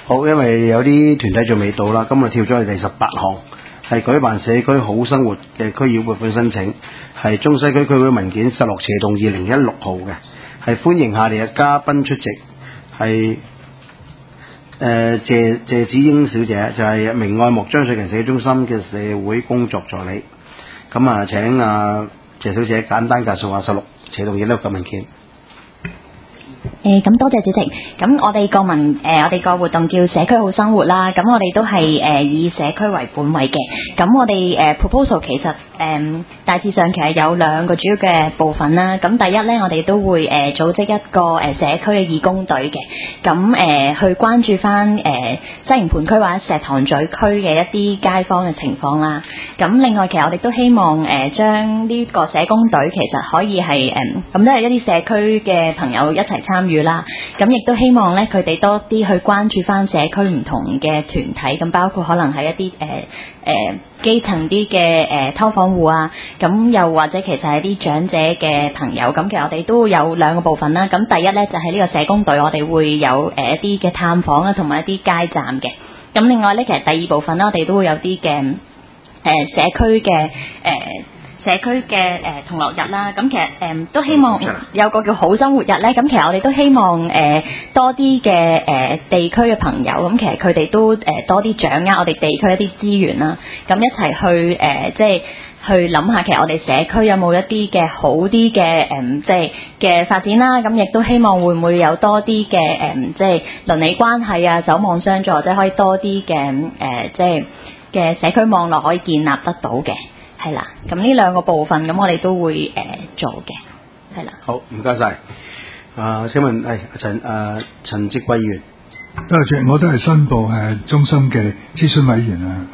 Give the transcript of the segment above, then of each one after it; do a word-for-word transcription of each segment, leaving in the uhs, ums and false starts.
好，因為有啲團體仲未到啦，今日跳咗去第十八項，係舉辦社區好生活嘅區議會撥款申請，係中西區區會文件十六斜棟二零一六號嘅，係歡迎下嚟嘅嘉賓出席，係誒謝謝子英小姐，就係、是、明愛牧張瑞勤社區中心嘅社會工作助理。咁啊，請啊謝小姐簡單介紹下十六斜棟二零一六嘅文件。 誒咁多謝主席，咁我哋個文誒、呃、我哋個活動叫社區好生活啦，咁我哋都係誒、呃、以社區為本位嘅，咁我哋誒、呃、proposal 其實誒、呃、大致上其實有兩個主要嘅部分啦，咁第一咧我哋都會誒、呃、組織一個誒、呃、社區嘅義工隊嘅，咁誒、呃、去關注翻誒、呃、西營盤區或者石塘咀區嘅一啲街坊嘅情況啦，咁另外其實我哋都希望誒、呃、將呢個社工隊其實可以係誒咁都係一啲社區嘅朋友一齊參與啦，咁亦都希望咧佢哋多啲去關注翻社區唔同嘅團體，咁包括可能係一啲誒誒基層啲嘅誒劏房戶啊，咁又或者其實係啲長者嘅朋友，咁其實我哋都有兩個部分啦。咁第一咧就係、是、呢個社工隊，我哋會有誒一啲嘅探訪啊，同埋一啲街站嘅。咁另外咧，其實第二部分咧，我哋都會有啲嘅誒社區嘅誒。呃社區嘅誒同樂日啦，咁其實誒、呃、都希望有個叫好生活日咧，咁其實我哋都希望誒、呃、多啲嘅誒地區嘅朋友，咁其實佢哋都誒、呃、多啲掌握我哋地區一啲資源啦，咁一齊去誒、呃、即係去諗下，其實我哋社區有冇一啲嘅好啲嘅誒即係嘅發展啦，咁亦都希望會唔會有多啲嘅誒即係鄰里關係啊、守望相助，或者可以多啲嘅誒即係嘅社區網絡可以建立得到嘅。係啦，咁呢兩個部分咁我哋都會誒、呃、做嘅，係啦。 好，唔該晒。啊，請問誒陳誒陳積貴議員， 多謝，我都係申報誒中心嘅諮詢委員啊。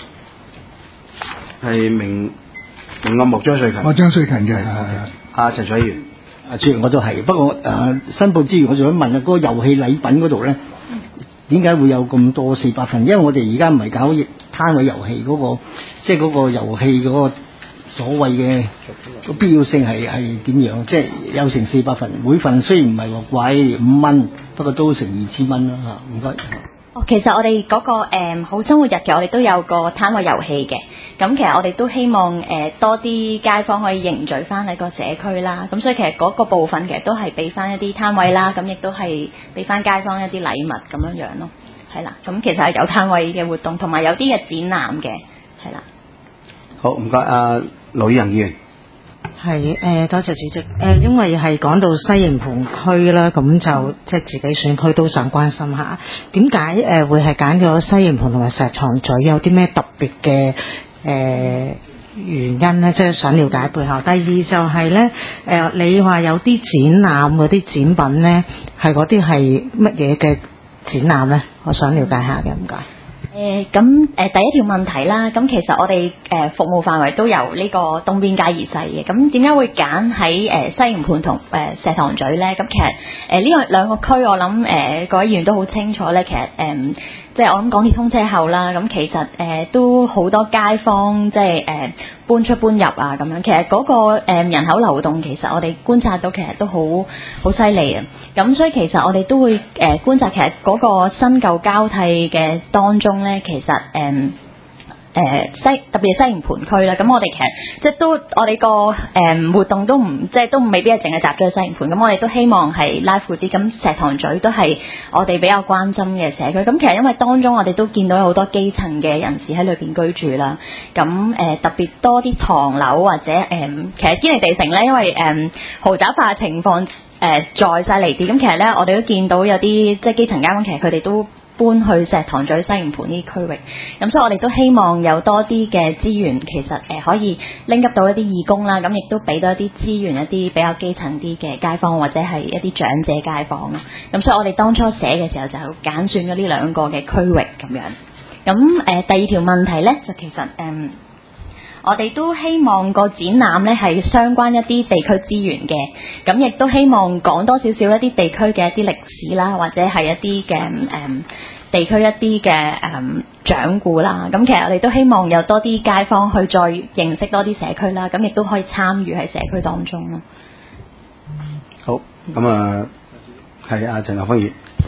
係明明愛牧張瑞勤， 我張瑞勤嘅。 阿陳委員， 啊，雖然我都係，不過誒、呃、申報之餘，我就想問下嗰、那個遊戲禮品嗰度咧，點解會有咁多四百份？因為我哋而家唔係搞攤位遊戲嗰個，即係嗰個遊戲嗰個所謂嘅個必要性係係點樣？即係有成四百份，每份雖然唔係話貴五蚊，不過都成二千蚊啦嚇。唔該。 哦，其實我哋嗰、那個、嗯、好生活日嘅，我哋都有個攤位遊戲嘅。咁其實我哋都希望誒、呃、多啲街坊可以凝聚翻喺個社區啦。咁所以其實嗰個部分其實都係俾翻一啲攤位啦，咁亦都係俾翻街坊一啲禮物咁樣樣咯。係啦，咁其實係有攤位嘅活動，同埋有啲嘅展覽嘅，係啦。 好，唔該，阿盧以瑩議員。 係誒、呃，多謝主席。誒、呃，因為係講到西營盤區啦，咁就即係自己選區都想關心下，點解誒會係揀咗西營盤同埋石塘咀，有啲咩特別嘅誒原因咧？即係想了解背後。第二就係咧，誒、呃，你話有啲展覽嗰啲展品咧，係嗰啲係乜嘢嘅展覽咧？我想了解下嘅，唔該。 誒咁誒第一條問題啦，咁其實我哋誒、呃、服務範圍都由呢個東邊街而細嘅，咁點解會揀喺誒西營盤同誒石塘咀咧？咁其實誒呢個兩個區，我諗誒、呃、各位議員都好清楚咧，其實誒。呃即係我諗港鐵通車後啦，咁其實誒、呃、都好多街坊即係誒、呃、搬出搬入啊咁樣，其實嗰、那個、呃、人口流動其實我哋觀察到其實都好好犀利啊，咁所以其實我哋都會誒、呃、觀察其實嗰個新舊交替嘅當中咧，其實誒。呃誒、呃、西特別係西營盤區啦，咁我哋其實即係都我哋個誒活動都唔即係都未必係淨係集中喺西營盤，咁我哋都希望係拉闊啲，咁石塘咀都係我哋比較關心嘅社區。咁其實因為當中我哋都見到有好多基層嘅人士喺裏邊居住啦，咁誒、呃、特別多啲唐樓或者誒、呃、其實堅尼地城咧，因為誒、呃、豪宅化嘅情況誒、呃、再犀利啲，咁其實咧我哋都見到有啲即係基層街坊，其實佢哋都搬去石塘咀、西營盤呢啲區域，咁所以我哋都希望有多啲嘅資源，其實誒、呃、可以拎急到一啲義工啦，咁亦都俾到一啲資源一啲比較基層啲嘅街坊或者係一啲長者街坊啦。咁所以我哋當初寫嘅時候就揀選咗呢兩個嘅區域咁樣。咁誒、呃、第二條問題咧，就其實誒、呃、我哋都希望個展覽咧係相關一啲地區資源嘅，咁亦都希望講多少少一啲地區嘅一啲歷史啦，或者係一啲嘅誒地區一啲嘅誒掌故啦。咁其實我哋都希望有多啲街坊去再認識多啲社區啦，咁亦都可以參與喺社區當中咯。 好，咁啊係阿陳立峰議員。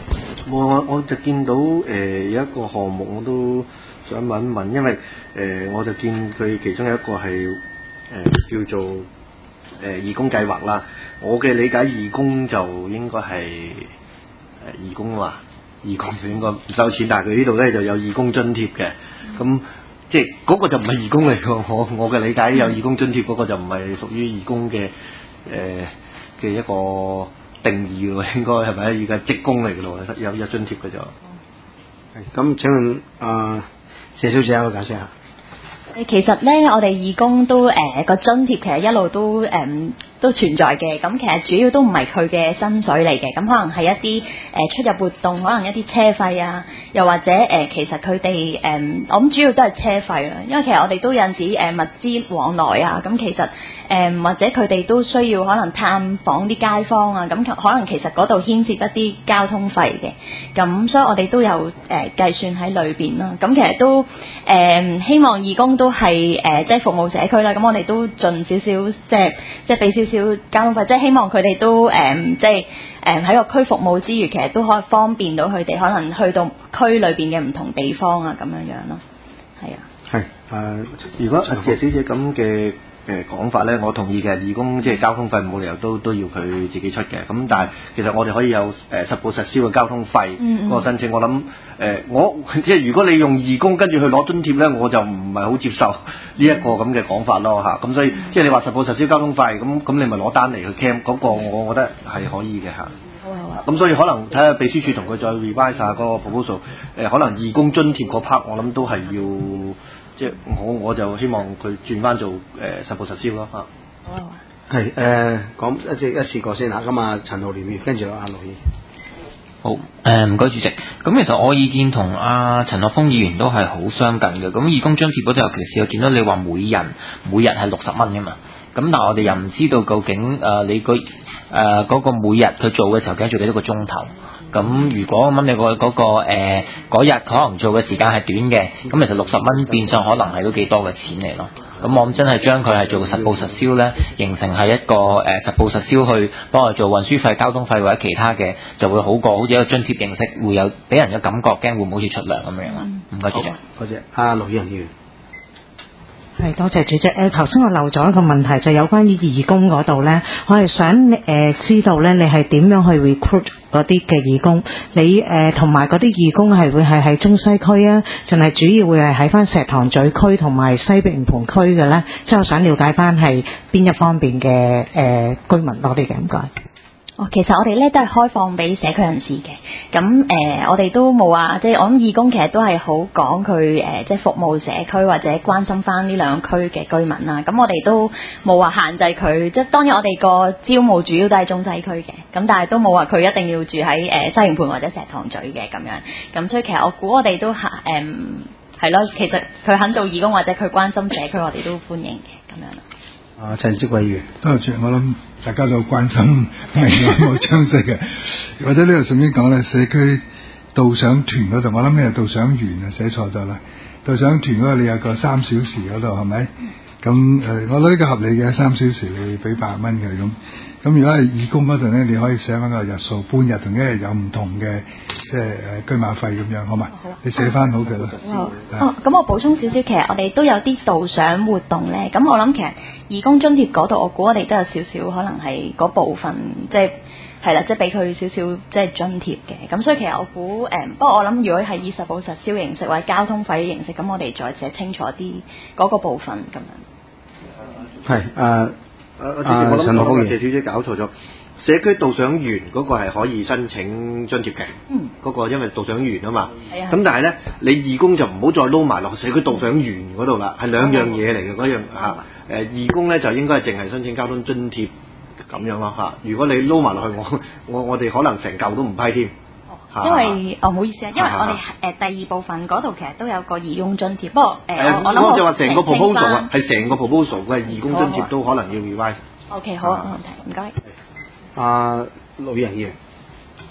我我我就見到誒、呃、有一個項目我都想問一問，因為誒、呃、我就見佢其中有一個係誒、呃、叫做誒、呃、義工計劃啦。我嘅理解義工就應該係誒、呃、義工啊，義工就應該唔收錢，但係佢呢度咧就有義工津貼嘅。咁即係嗰個就唔係義工嚟㗎。我我嘅理解有義工津貼嗰個就唔係屬於義工嘅誒嘅一個定義喎，應該係咪？而家職工嚟㗎咯，有有津貼嘅就。 係咁，請問啊，謝小姐有個解釋下。 誒其實咧，我哋義工都誒個、呃、津貼其實一路都誒、呃、都存在嘅。咁其實主要都唔係佢嘅薪水嚟嘅，咁可能係一啲誒、呃、出入活動，可能一啲車費啊，又或者誒、呃、其實佢哋誒我諗主要都係車費啦。因為其實我哋都有陣時誒、呃、物資往來啊，咁其實誒、呃、或者佢哋都需要可能探訪啲街坊啊，咁可能其實嗰度牽涉一啲交通費嘅。咁所以我哋都有誒、呃、計算喺裏邊啦。咁其實都誒、呃、希望義工都都係誒，即係服務社區啦。咁我哋都盡少少，即係即係俾少少交通費，即係希望佢哋都誒，即係誒喺個區服務之餘，其實都可以方便到佢哋，可能去到區裏邊嘅唔同地方啊，咁樣樣咯。係啊。 係誒、呃， 如果謝小姐咁嘅誒講法咧，我同意嘅。義工即係交通費冇理由都都要佢自己出嘅。咁但係其實我哋可以有誒、呃、實報實銷嘅交通費嗰個申請。我諗誒、呃、我即係如果你用義工跟住去攞津貼咧，我就唔係好接受呢一個咁嘅講法咯嚇。咁所以即係你話實報實銷交通費，咁咁你咪攞單嚟去 cam 嗰個，我覺得係可以嘅嚇。好啊好啊。咁所以可能睇下秘書處同佢再 revise 下嗰個 proposal。誒可能義工津貼嗰 part 我諗都係要。即係我我就希望佢轉翻做誒、呃、實報實銷咯嚇。好啊。 係誒講一隻一試過先嚇，咁啊陳浩濂跟住阿陸議員。 好誒，唔該主席。咁其實我意見同阿陳學鋒議員都係好相近嘅。咁義工津貼嗰度尤其是我見到你話每人每日係六十蚊㗎嘛。咁但係我哋又唔知道究竟誒、呃、你個誒嗰個每日佢做嘅時候究竟做幾多個鐘頭？咁如果咁你、嗰個嗰、嗰個誒嗰日可能做嘅時間係短嘅，咁其實六十蚊變相可能係都幾多嘅錢嚟咯。咁我諗真係將佢係做個實報實銷咧，形成係一個誒、呃、實報實銷去幫我做運輸費、交通費或者其他嘅，就會好過好似一個津貼形式，會有俾人嘅感覺，驚會唔會好似出糧咁樣啊？唔該主席。 多謝。阿陸議員。 係多謝主席。誒頭先我漏咗一個問題，就有關於義工嗰度咧，我係想誒、呃、知道咧，你係點樣去 recruit 嗰啲嘅義工？你誒同埋嗰啲義工係會係喺中西區啊，淨係主要會係喺翻石塘咀區同埋西碧梧桐區嘅咧？即係我想了解翻係邊一方面嘅誒居民多啲嘅，唔該。 哦，其實我哋咧都係開放俾社區人士嘅，咁誒、呃、我哋都冇話，即係我諗義工其實都係好講佢誒，即係服務社區或者關心翻呢兩區嘅居民啦。咁我哋都冇話限制佢，即係當然我哋個招募主要都係中西區嘅，咁但係都冇話佢一定要住喺誒、呃、西營盤或者石塘咀嘅咁樣。咁所以其實我估我哋都係誒係咯，其實佢肯做義工或者佢關心社區，我哋都歡迎嘅咁樣。 啊，陳職委員， 多謝我諗大家都關心明白冇詳細嘅，或者呢度順便講咧，社區導賞團嗰度，我諗咩導賞員啊寫錯咗啦，導賞團嗰度你有個三小時嗰度係咪？咁誒、呃，我覺得呢個合理嘅，三小時你俾八十蚊嘅咁。咁如果係義工嗰度咧，你可以寫翻個日數，半日同一日有唔同嘅，即係誒居馬費咁樣，好嘛？好啊。你寫翻好嘅啦。 哦，哦，咁我補充少少，其實我哋都有啲導賞活動咧。咁我諗其實義工津貼嗰度，我估我哋都有少少可能係嗰部分，即係係啦，即係俾佢少少即係津貼嘅。咁所以其實我估誒、呃，不過我諗如果係以實報實銷形式或者交通費形式，咁我哋再寫清楚啲嗰個部分咁樣。 係誒。 誒，之前我諗我謝小姐搞錯咗，社區導賞員嗰個係可以申請津貼嘅，嗯，嗰個因為導賞員啊嘛，係啊，咁但係咧，你義工就唔好再撈埋落社區導賞員嗰度啦，係兩樣嘢嚟嘅嗰樣嚇，誒義工咧就應該係淨係申請交通津貼咁樣咯嚇，如果你撈埋落去，我我我哋可能成嚿都唔批添。 因為哦唔好意思啊，因為我哋誒、呃、第二部分嗰度其實都有個義工津貼，不過誒、呃呃、我諗我就話成個 proposal 啊，係成個 proposal 嘅義工津貼都可能要 revise。 O K 好啊，冇問題，唔該。 阿陸議員議員，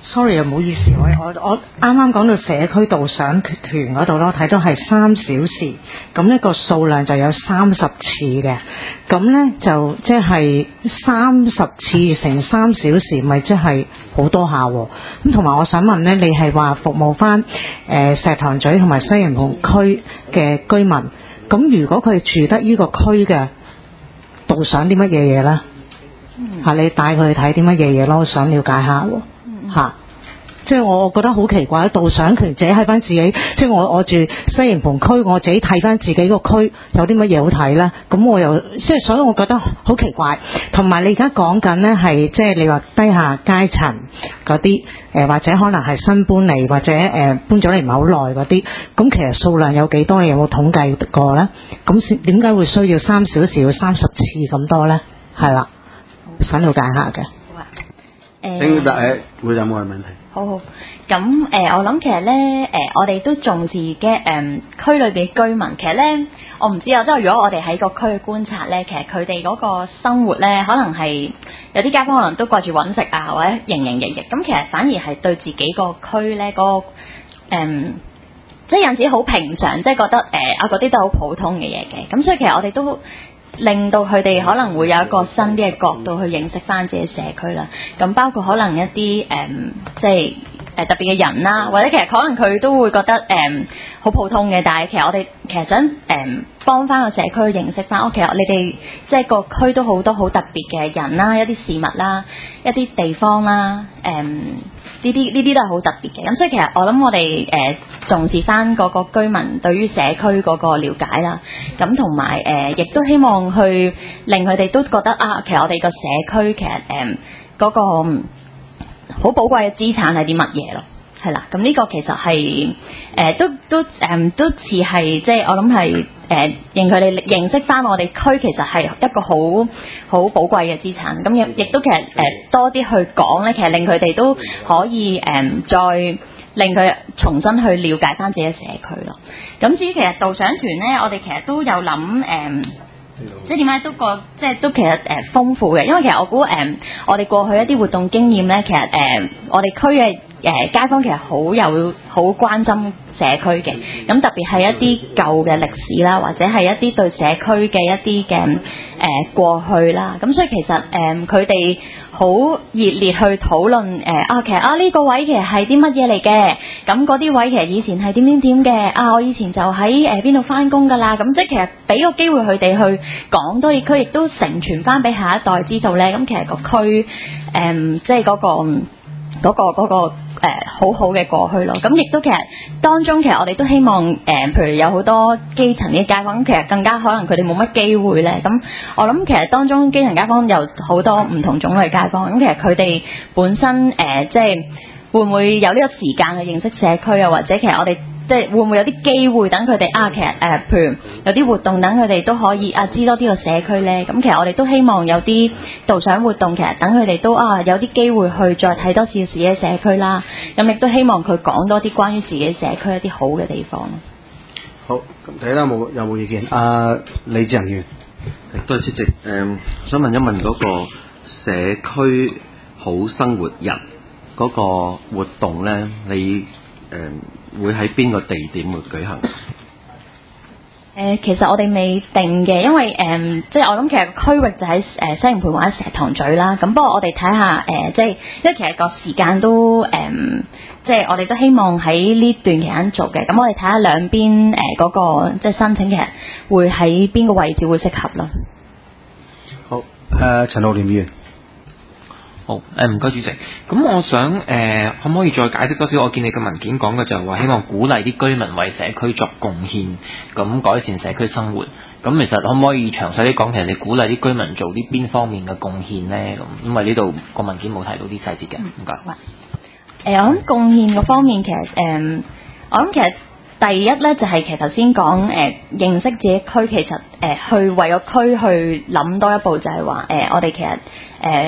sorry 啊，唔好意思，我我我啱啱講到社區導賞團嗰度咯，睇到係三小時，咁呢個數量就有三十次嘅，咁呢就即係三十次乘三小時，咪即係好多下喎。咁同埋我想問呢，你係話服務翻誒石塘咀同埋西營盤區嘅居民，咁如果佢住得呢個區嘅，導賞啲乜嘢嘢呢？嚇、嗯，你帶佢去睇啲乜嘢嘢咯？我想了解下喎。嚇、啊！即係我覺得好奇怪，導賞團自己喺翻自己，即係我我住西營盤區，我自己睇翻自己個區有啲乜嘢好睇咧？咁我又即係所以，我覺得好奇怪。同埋你而家講緊咧係即係你話低下階層嗰啲誒，或者可能係新搬嚟或者誒、呃、搬咗嚟唔係好耐嗰啲，咁其實數量有幾多？你有冇統計過咧？咁點解會需要三小時要三十次咁多咧？係啦，想了解下嘅。 誒， 請誒會有冇問題？ 好好，咁誒、呃，我諗其實咧，誒、呃，我哋都重視嘅誒、呃、區裏邊居民，其實咧，我唔知啊，即係如果我哋喺個區去觀察咧，其實佢哋嗰個生活咧，可能係有啲街坊可能都掛住揾食啊，或者營營役役，咁其實反而係對自己個區咧嗰個、呃、即係有陣時好平常，即係覺得誒啊嗰啲都係好普通嘅嘢嘅，咁所以其實我哋都令到佢哋可能會有一個新啲嘅角度去認識翻自己社區啦。咁包括可能一啲誒、嗯，即係誒、呃、特別嘅人啦，或者其實可能佢都會覺得誒好、嗯、普通嘅，但係其實我哋其實想誒、嗯、幫翻個社區去認識翻。哦，其實你哋即係個區都好多好特別嘅人啦，一啲事物啦，一啲地方啦，誒呢啲呢啲都係好特別嘅。咁所以其實我諗我哋誒、呃、重視翻嗰個居民對於社區嗰個了解啦，咁同埋誒亦都希望去令佢哋都覺得啊，其實我哋個社區其實誒嗰、呃那個好寶貴嘅資產係啲乜嘢咯，係啦，咁呢個其實係誒、呃、都都誒、呃、都似係即係我諗係誒令佢哋認識翻我哋區其實係一個好好寶貴嘅資產，咁亦亦都其實誒、呃、多啲去講咧，其實令佢哋都可以誒、呃、再令佢重新去了解翻自己嘅社區咯。咁至於其實導賞團咧，我哋其實都有諗誒。呃即係點解都個即係都其實誒、呃、豐富嘅，因為其實我估誒、呃、我哋過去一啲活動經驗咧，其實誒、呃、我哋區嘅誒街坊其實好有好關心社區嘅，咁特別係一啲舊嘅歷史啦，或者係一啲對社區嘅一啲嘅誒過去啦，咁所以其實誒佢哋好熱烈去討論誒啊，其實啊呢、這個位其實係啲乜嘢嚟嘅，咁嗰啲位其實以前係點點點嘅，啊我以前就喺誒邊度返工㗎啦，咁即係其實俾個機會佢哋去講多啲區，亦都承傳返俾下一代知道咧，咁其實個區誒、呃、即係嗰、那個嗰、那個嗰、那個誒、呃、好好嘅過去咯，咁亦都其實當中其實我哋都希望誒、呃，譬如有好多基層嘅街坊，咁其實更加可能佢哋冇乜機會咧。咁我諗其實當中基層街坊有好多唔同種類街坊，咁其實佢哋本身誒、呃、即係會唔會有呢個時間去認識社區啊？或者其實我哋即係會唔會有啲機會等佢哋啊？其實誒、呃，譬如有啲活動等佢哋都可以啊，知多啲個社區咧。咁其實我哋都希望有啲導賞活動，其實等佢哋都啊有啲機會去再睇多次自己嘅社區啦。咁亦都希望佢講多啲關於自己社區一啲好嘅地方。 好，咁睇下冇有冇意見？阿、uh, 李志恒議員， 多謝主席。誒、嗯，想問一問嗰個社區好生活日嗰個活動咧，你？誒、嗯、會喺邊個地點會舉行？誒、 呃，其實我哋未定嘅，因為誒、呃，即係我諗其實區域就喺誒、呃、西營盤或者石塘咀啦。咁不過我哋睇下誒，即係因為其實個時間都誒、呃，即係我哋都希望喺呢段期間做嘅。咁我哋睇下兩邊誒嗰個即係申請嘅會喺邊個位置會適合咯。 好，誒、呃、陳浩濂議員。 好，誒唔該主席，咁我想誒、呃、可唔可以再解釋多少？我見你嘅文件講嘅就係話希望鼓勵啲居民為社區作貢獻，咁改善社區生活。咁其實可唔可以詳細啲講，其實你鼓勵啲居民做啲邊方面嘅貢獻咧？咁因為呢度個文件冇提到啲細節嘅，唔該。誒、 呃，我諗貢獻嗰方面其實誒、呃，我諗其實第一咧就係、是、其實頭先講誒認識自己區，其實誒、呃、去為個區去諗多一步就，就係話誒我哋其實誒。呃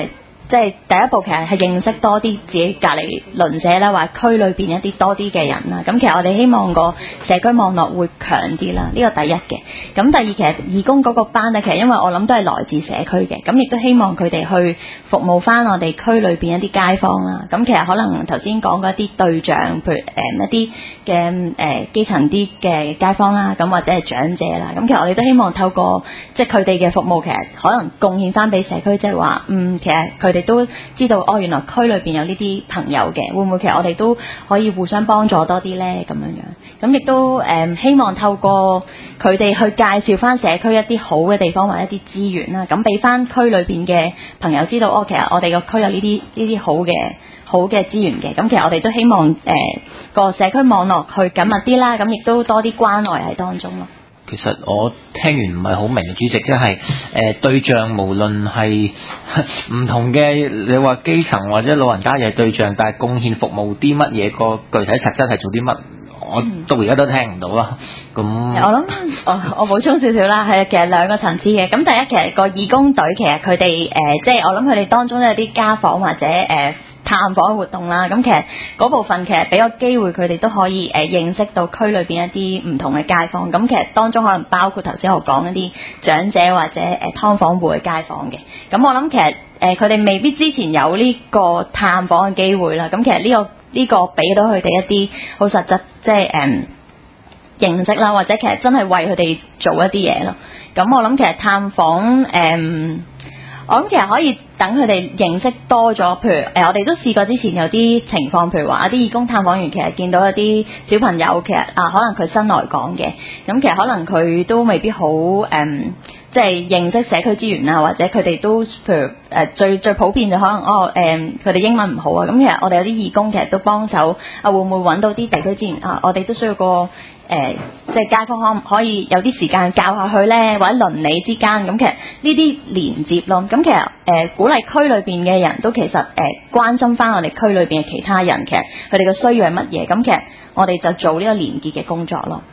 即係第一步其實係認識多啲自己隔離鄰舍啦，或者區裏邊一啲多啲嘅人啦。咁其實我哋希望個社區網絡會強啲啦，呢個第一嘅。咁第二其實義工嗰個班咧，其實因為我諗都係來自社區嘅，咁亦都希望佢哋去服務翻我哋區裏邊一啲街坊啦。咁其實可能頭先講嗰啲對象，譬如誒、呃、一啲嘅誒基層啲嘅街坊啦，咁或者係長者啦。咁其實我哋都希望透過即係佢哋嘅服務，其實可能貢獻翻俾社區，即係話嗯，其實佢哋都知道哦，原來區裏邊有呢啲朋友嘅，會唔會其實我哋都可以互相幫助多啲咧？咁樣樣，咁亦都誒、呃、希望透過佢哋去介紹翻社區一啲好嘅地方或者一啲資源啦，咁俾翻區裏邊嘅朋友知道哦，其實我哋個區有呢啲呢啲好嘅好嘅資源嘅。咁其實我哋都希望誒個、呃、社區網絡去緊密啲啦，咁亦都多啲關愛喺當中咯。 其實我聽完唔係好明，主席即係誒對象，無論係唔同嘅，你話基層或者老人家嘅對象，但係貢獻服務啲乜嘢，個具體實質係做啲乜，我到而家都聽唔到啦。咁、嗯、 我諗我我補充少少啦，係其實兩個層次嘅。咁第一其實個義工隊其實佢哋誒即係我諗佢哋當中都有啲家訪或者誒、呃探訪活動啦，咁其實嗰部分其實俾個機會佢哋都可以誒、呃、認識到區裏邊一啲唔同嘅街坊，咁其實當中可能包括頭先我講一啲長者或者誒劏房戶嘅街坊嘅，咁我諗其實誒佢哋未必之前有呢個探訪嘅機會啦，咁其實呢、這個呢、這個俾到佢哋一啲好實質即係誒、嗯、認識啦，或者其實真係為佢哋做一啲嘢咯，咁我諗其實探訪誒。嗯我諗其實可以等佢哋認識多咗，譬如誒、呃，我哋都試過之前有啲情況，譬如話一啲義工探訪員其實見到一啲小朋友，其實啊，可能佢新來港嘅，咁其實可能佢都未必好誒、嗯，即係認識社區資源啊，或者佢哋都譬如誒、呃、最最普遍就可能哦誒，佢哋英文唔好啊，咁其實我哋有啲義工其實都幫手啊，會唔會揾到啲地區資源啊？我哋都需要個。誒、呃，即係街坊可唔可以有啲時間教下佢咧，或者鄰里之間咁，其實呢啲連接咯。咁其實誒、呃，鼓勵區裏邊嘅人都其實誒、呃、關心翻我哋區裏邊嘅其他人，其實佢哋嘅需要係乜嘢？咁其實我哋就做呢個連結嘅工作咯。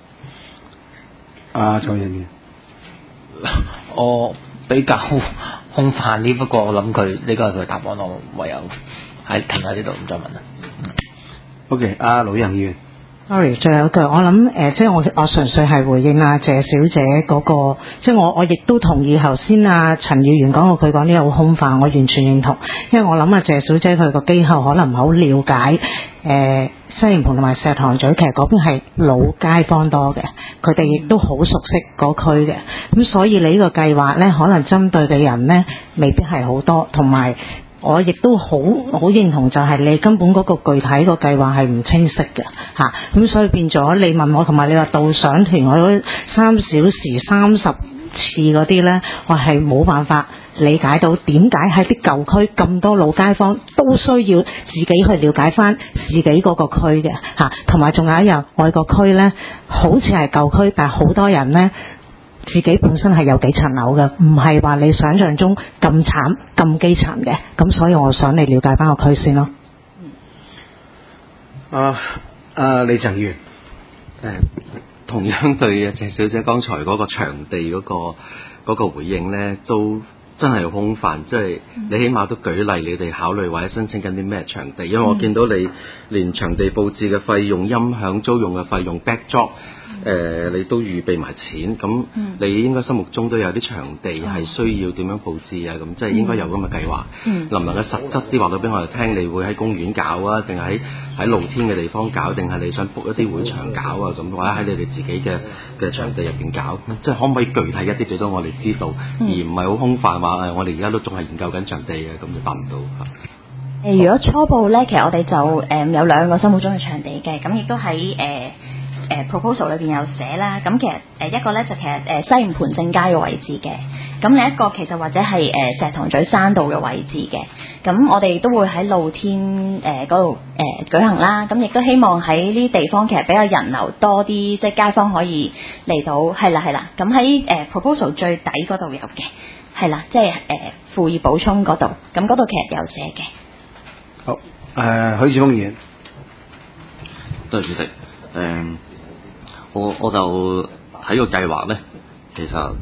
啊，蔡人員， 我比較空泛啲，不過我諗佢呢個係佢答案，我唯有喺停喺呢度唔再問啦。 O K，阿盧議員。 sorry， 最後一句，我諗誒、呃，即係我我純粹係回應啊謝小姐嗰、那個，即係我我亦都同意頭先啊陳議員講過佢講啲好空泛，我完全認同，因為我諗啊謝小姐佢個機構可能唔係好了解誒、呃、西營盤同埋石塘咀，其實嗰邊係老街坊多嘅，佢哋亦都好熟悉嗰區嘅，咁所以你呢個計劃咧，可能針對嘅人咧未必係好多，同埋。我亦都好好認同，就係你根本嗰個具體個計劃係唔清晰嘅嚇，咁、啊、所以變咗你問我，同埋你話導賞團我嗰三小時三十次嗰啲呢，我係冇辦法理解到點解喺啲舊區咁多老街坊都需要自己去了解翻自己嗰個區嘅嚇，同埋仲有一樣外國區呢，好似係舊區，但係好多人呢。自己本身係有幾層樓嘅，唔係話你想象中咁慘咁基層嘅，咁所以我想你了解翻個區先咯。 啊啊，李鄭議員， 誒，同樣對啊謝小姐剛才嗰個場地嗰、嗰個嗰、嗰個回應咧，都真係空泛，即係你起碼都舉例，你哋考慮或者申請緊啲咩場地，因為我見到你連場地佈置嘅費用、音響租用嘅費用、backdrop。誒、呃，你都預備埋錢，咁你應該心目中都有啲場地係需要點樣佈置啊？咁即係應該有咁嘅計劃。 嗯、 能唔能夠實質啲話到俾我哋聽？你會喺公園搞啊，定係喺喺露天嘅地方搞，定係你想 book 一啲會場搞啊？咁或者喺你哋自己嘅嘅場地入邊搞，即係可唔可以具體一啲俾到我哋知道，嗯、而唔係好空泛話誒，我哋而家都仲係研究緊場地嘅，咁就答唔到嚇。 誒，如果初步咧，其實我哋就誒、呃、有兩個心目中嘅場地嘅，咁亦都喺誒。呃誒、呃、proposal 裏邊有寫啦，咁其實誒、呃、一個咧就其實誒、呃、西營盤正街嘅位置嘅，咁另一個其實或者係誒、呃、石塘咀山道嘅位置嘅，咁我哋都會喺露天誒嗰度誒舉行啦，咁亦都希望喺呢啲地方其實比較人流多啲，即係街坊可以嚟到，係啦係啦，咁喺誒 proposal 最底嗰度有嘅，係啦，即係誒附議補充嗰度，咁嗰度其實有寫嘅。 好，誒、呃、許智峯議員， 多謝主席，誒、嗯。我我就睇個計劃咧，其實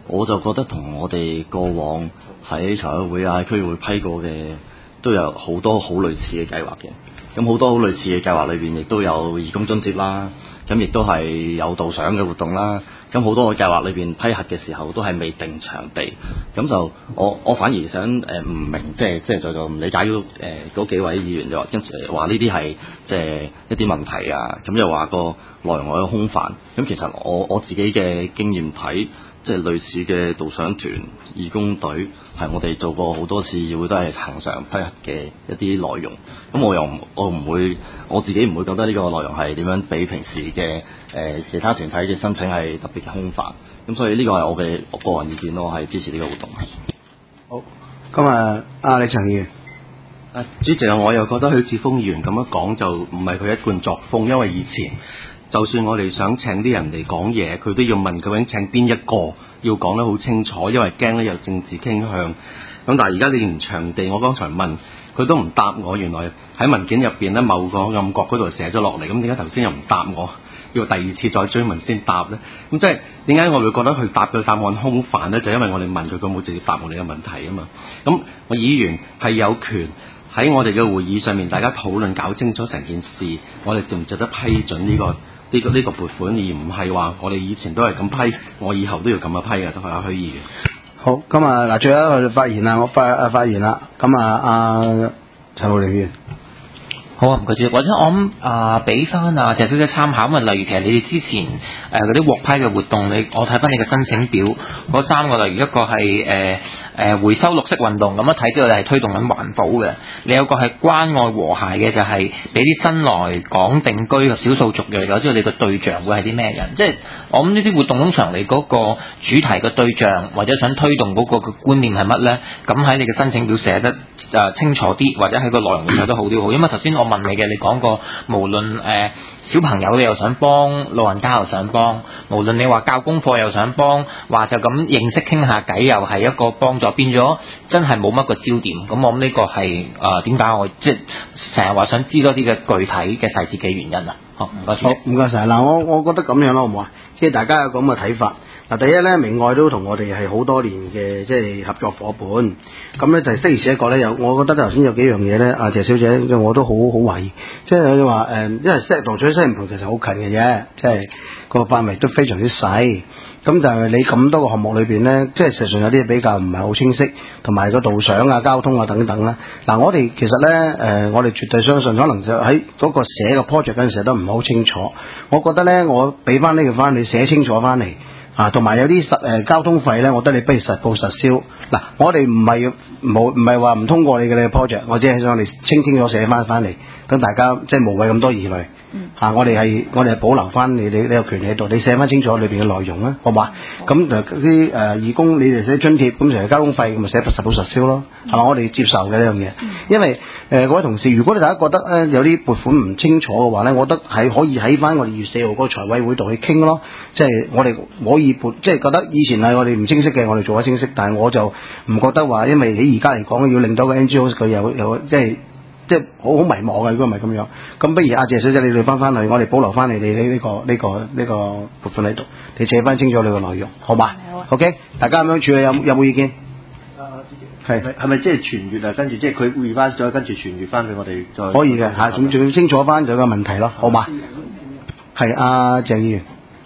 我就覺得同我哋過往喺財委會啊、喺區議會批過嘅都有好多好類似嘅計劃嘅。咁好多好類似嘅計劃裏邊，亦都有義工津貼啦，咁亦都係有導賞嘅活動啦。咁好多嘅計劃裏邊批核嘅時候，都係未定場地。咁就我我反而想誒唔明，即係即係就就唔理解嗰誒嗰幾位議員就話跟住話呢啲係即係一啲問題啊。咁又話個內容我空泛。咁其實我我自己嘅經驗睇，即係類似嘅導賞團、義工隊，係我哋做過好多次議會都係恆常批核嘅一啲內容。咁我又唔我唔會我自己唔會覺得呢個內容係點樣比平時嘅誒、呃、其他團體嘅申請係特別嘅空泛。咁所以呢個係我嘅個人意見咯，我係支持呢個活動。 好，今日阿李陳議員。 啊，主席啊，我又覺得許智峰議員咁樣講就唔係佢一貫作風，因為以前就算我哋想請啲人嚟講嘢，佢都要問究竟請邊一個，要講得好清楚，因為驚咧有政治傾向。咁但係而家你連場地，我剛才問佢都唔答我，原來喺文件入邊咧某個暗角嗰度寫咗落嚟，咁點解頭先又唔答我？要第二次再追問先答咧？咁即係點解我會覺得佢答嘅答案空泛咧？就因為我哋問佢，佢冇直接答我哋嘅問題啊嘛。咁我議員係有權喺我哋嘅會議上面，大家討論搞清楚成件事，我哋值唔值得批准呢個呢個呢個撥款，而唔係話我哋以前都係咁批，我以後都要咁樣批嘅，都係阿許議員。 好，咁啊嗱，最後一個發言啦，我發啊發言啦，咁啊阿陳浩濂議員。 好啊，唔該主席，或者我諗啊，俾翻啊謝小姐參考，咁啊，例如其實你哋之前誒嗰啲獲批嘅活動，你我睇翻你嘅申請表嗰三個，例如一個係誒誒回收綠色運動，咁一睇之後你係推動緊環保嘅，你有個係關愛和諧嘅，就係俾啲新來港定居及少數族裔，或者你個對象會係啲咩人？即係我諗呢啲活動通常你嗰個主題嘅對象或者想推動嗰個嘅觀念係乜咧？咁喺你嘅申請表寫得誒清楚啲，或者喺個內容寫得好啲好，因為頭先我問你嘅，你講過無論誒、呃、小朋友你又想幫，老人家又想幫，無論你話教功課又想幫，話就咁認識傾下偈又係一個幫助，變咗真係冇乜個焦點。咁我諗呢個係誒點解我即係成日話想知多啲嘅具體嘅細節嘅原因啊？好，唔該。 好，唔該晒。嗱，我我覺得咁樣咯，好唔好啊？即係大家有咁嘅睇法。嗱，第一咧，明愛都同我哋係好多年嘅即係合作伙伴。咁咧就的而且確咧，有我覺得頭先有幾樣嘢咧，阿謝小姐我都好好懷疑，即係你話誒，因為西塘咀西營盤其實好近嘅啫，即係個範圍都非常之細。咁但係你咁多個項目裏邊咧，即係實際上有啲比較唔係好清晰，同埋個導賞啊、交通啊等等啦。嗱，我哋其實咧誒、呃，我哋絕對相信，可能就喺嗰個寫個 project 嗰陣時都唔係好清楚。我覺得咧，我俾翻呢個翻你寫清楚翻嚟。啊，同埋有啲實誒、呃、交通費咧，我覺得你不如實報實銷。嗱，我哋唔係冇唔係話唔通過你嘅 project，我只係想你清清楚寫翻翻嚟，等大家即係無謂咁多疑慮。嗯。嚇、啊，我哋係我哋係保留翻你你你有權喺度，你寫翻清楚裏邊嘅內容啦，好嘛？咁就啲誒義工你哋寫津貼，咁成日交通費，咁咪寫實報實銷咯，係嘛？我哋接受嘅呢樣嘢。嗯、因為誒、呃、各位同事，如果你大家覺得咧有啲撥款唔清楚嘅話咧，我覺得係可以喺翻我哋二月四號嗰個財委會度去傾咯，即係我哋可以撥，即係覺得以前係我哋唔清晰嘅，我哋做得清晰，但係我就唔覺得話，因為你而家嚟講要令到個 N G O 佢有有即係。即係好好迷茫嘅，如果唔係咁樣，咁不如阿謝小姐你哋翻翻去，我哋保留翻你哋呢呢個呢、呢個呢、呢個撥款喺度，你寫翻清楚你個內容，好嘛？好啊。OK，大家咁樣處理有有冇意見？係係咪即係傳閱啊？跟住即係佢 revise 咗，跟住傳閱翻俾我哋再可以嘅嚇，咁仲要清楚翻就有個問題咯，好嘛？係阿鄭議員，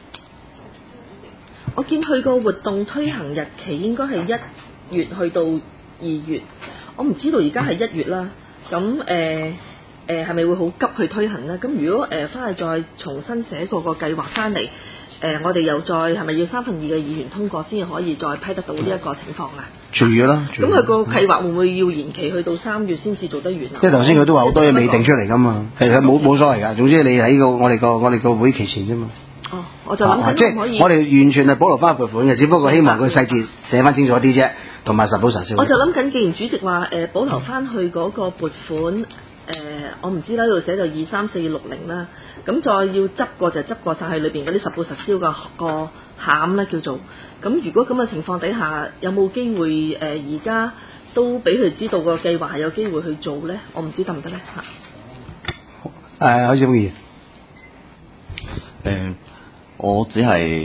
我見佢個活動推行日期應該係一月去到二月，我唔知道而家係一月啦。咁誒誒係咪會好急去推行呢？咁如果誒翻去再重新寫過個計劃翻嚟，誒、呃、我哋又再係咪要三分二嘅議員通過先至可以再批得到呢一個情況啊？ 全月啦。咁佢個計劃會唔會要延期去到三月先至做得完啊？ 即係頭先佢都話好多嘢未定出嚟㗎嘛，其實冇冇所謂㗎。總之你喺個我哋個我哋個會期前啫嘛。 哦，我就諗緊即係我哋完全係保留翻撥款嘅，只不過希望佢細節寫翻清楚啲啫，同埋實報實銷。 我就諗緊，既然主席話誒、呃、保留翻去嗰個撥款誒、呃，我唔知啦，呢度寫就二三四六零啦，咁再要執過就執過晒喺裏邊嗰啲實報實銷嘅個餡咧叫做。咁如果咁嘅情況底下，有冇機會誒而家都俾佢知道個計劃係有機會去做咧？我唔知得唔得咧嚇。 誒，許智峰議員。 誒，我只係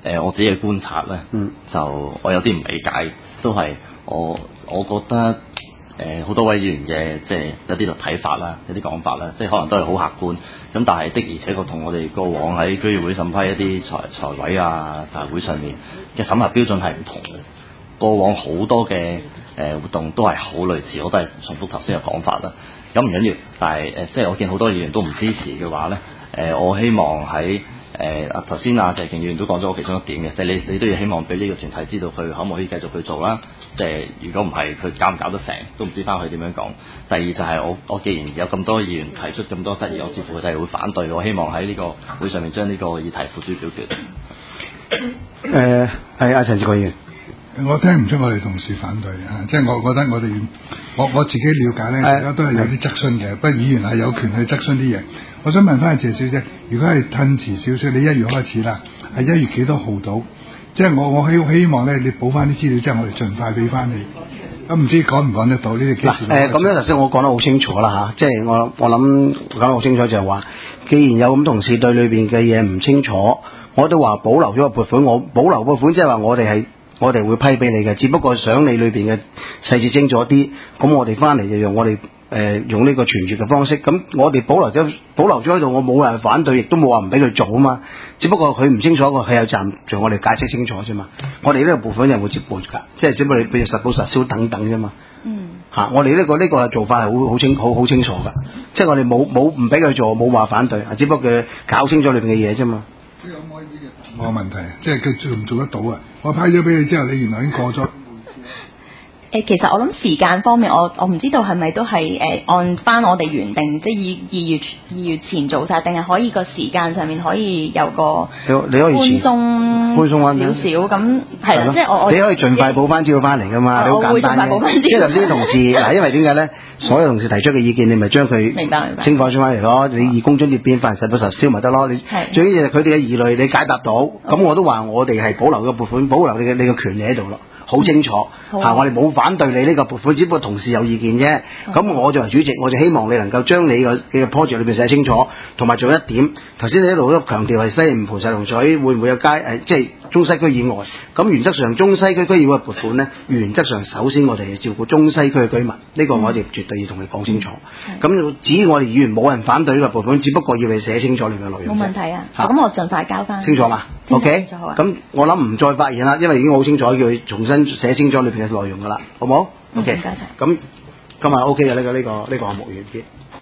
呃、我自己嘅觀察咧， 嗯、 就我有啲唔理解，都係我我覺得誒好、呃、多位議員嘅即係有啲就睇法啦，有啲講法啦，即係可能都係好客觀。咁但係的而且確同我哋過往喺區議會審批一啲財財委啊大會上面嘅審核標準係唔同嘅。過往好多嘅誒、呃、活動都係好類似，我都係重複頭先嘅講法啦。咁唔緊要，但係誒、呃、即係我見好多議員都唔支持嘅話咧，誒、呃、我希望喺誒啊頭先阿謝勁議員都講咗我其中一點嘅，即係你你都要希望俾呢個團體知道佢可唔可以繼續去做啦。即係如果唔係，佢搞唔搞得成都唔知翻去點樣講。第二就係我我既然有咁多議員提出咁多質疑，我似乎佢哋會反對。我希望喺呢個會上面將呢個議題付諸表決。 誒係阿陳志國議員。 我聽唔出我哋同事反對啊！即係我覺得我哋我我自己了解咧，大家都係有啲質詢嘅，不過議員係有權去質詢啲嘢。我想問翻阿謝小姐，如果係褪遲少少，你一月開始啦，係一月幾多號到？即係我我希希望咧，你補翻啲資料之後，我哋盡快俾翻你。咁唔知講唔講得到呢啲？嗱誒，咁樣頭先我講得好清楚啦嚇，即係我我諗講得好清楚就係話，既然有咁同事對裏邊嘅嘢唔清楚，我都話保留咗個撥款，我保留撥款即係話我哋係。我哋會批俾你嘅，只不過想你裏邊嘅細節清楚啲，咁我哋翻嚟就用我哋誒、呃、用呢個傳閱嘅方式，咁我哋保留咗保留咗喺度，我冇人反對，亦都冇話唔俾佢做啊嘛。只不過佢唔清楚個佢有責任，就我哋解釋清楚啫嘛。我哋呢個部分又會接撥㗎，即係只不過你譬如實報實銷等等啫嘛。嗯。嚇、啊，我哋呢、這個呢、這個做法係好好清好好清楚㗎，即係我哋冇冇唔俾佢做，冇話反對，只不過佢搞清楚裏邊嘅嘢啫嘛。 冇問題，即係佢做唔做得到啊？我批咗俾你之後，你原來已經過咗。 誒，其實我諗時間方面，我我唔知道係咪都係誒、呃、按翻我哋原定，即係二二月二月前做晒，定係可以個時間上面可以有個你可以寬鬆寬鬆少少咁係啦，即係我我你可以盡快補翻資料翻嚟㗎嘛，你好簡單嘅。即係頭先啲同事嗱，因為點解咧？所有同事提出嘅意見，你咪將佢明白明白清楚出翻嚟咯。你義工津貼變翻實報實銷咪得咯？你最緊要係佢哋嘅疑慮，你解答到，咁我都話我哋係保留個撥款，保留你嘅你嘅權利喺度咯。好清楚嚇、啊，我哋冇反對你呢個撥款，只不過同事有意見啫。咁我作為主席，我就希望你能夠將你個嘅 project 裏邊寫清楚，同埋做一點。頭先你一路都強調係西營盤石龍咀會唔會有街誒、呃，即係中西區以外。咁原則上中西區區議會嘅撥款呢，原則上首先我哋要照顧中西區嘅居民，呢、這個我哋絕對要同你講清楚。咁、嗯、至於我哋議員冇人反對呢個撥款，只不過要你寫清楚你嘅內容。 冇問題啊，咁、啊、我盡快交翻。 清楚嘛 ？OK。咁我諗唔再發言啦，因為已經好清楚，叫佢重新寫清楚裏邊嘅內容噶啦，好冇 ？OK。唔該晒。咁今日 OK 嘅呢個呢個呢個項目完結。